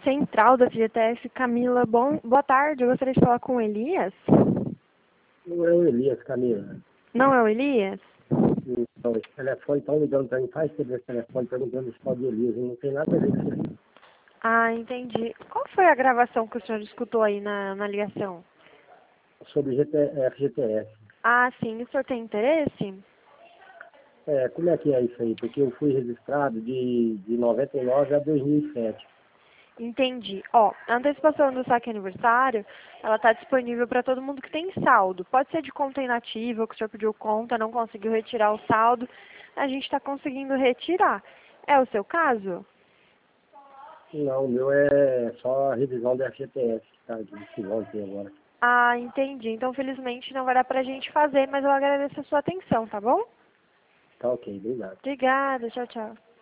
central da FGTS. Camila, boa tarde. Eu gostaria de falar com o Elias. Não é o Elias, Camila. Não é o Elias? Então, esse telefone estão ligando para mim, faz tempo esse telefone perguntando se pode Elias, não tem nada a ver com isso aí. Ah, entendi. Qual foi a gravação que o senhor escutou aí na ligação? Sobre FGTS. Ah, sim. O senhor tem interesse? Como é que é isso aí? Porque eu fui registrado de 99 a 2007. Entendi. Ó, a antecipação do saque aniversário, ela está disponível para todo mundo que tem saldo. Pode ser de conta inativa, que o senhor pediu conta, não conseguiu retirar o saldo. A gente está conseguindo retirar. É o seu caso? Não, o meu é só a revisão da FGTS, tá? Que vão ter agora. Ah, entendi. Então, felizmente, não vai dar pra gente fazer, mas eu agradeço a sua atenção, tá bom? Tá ok, obrigado. Obrigada. Tchau, tchau.